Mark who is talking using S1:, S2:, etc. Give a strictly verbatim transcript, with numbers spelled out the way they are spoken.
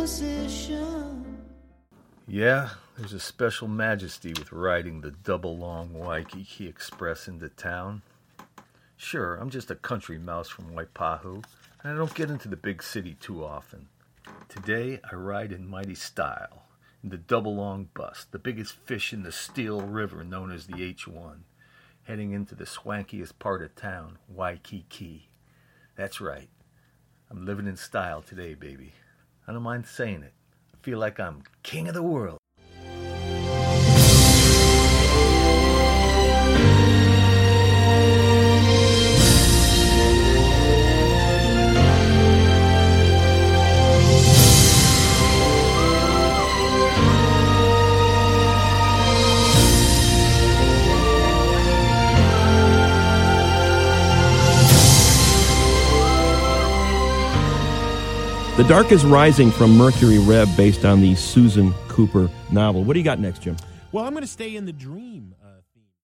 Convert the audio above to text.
S1: position.
S2: Yeah, there's a special majesty with riding the double-long Waikiki Express into town. Sure, I'm just a country mouse from Waipahu, and I don't get into the big city too often. Today, I ride in mighty style, in the double-long bus, the biggest fish in the Steel River known as the H one, heading into the swankiest part of town, Waikiki. That's right. I'm living in style today, baby. I don't mind saying it. I feel like I'm king of the world.
S3: The Dark is Rising from Mercury Rev, based on the Susan Cooper novel. What do you got next, Jim?
S4: Well, I'm going to stay in the dream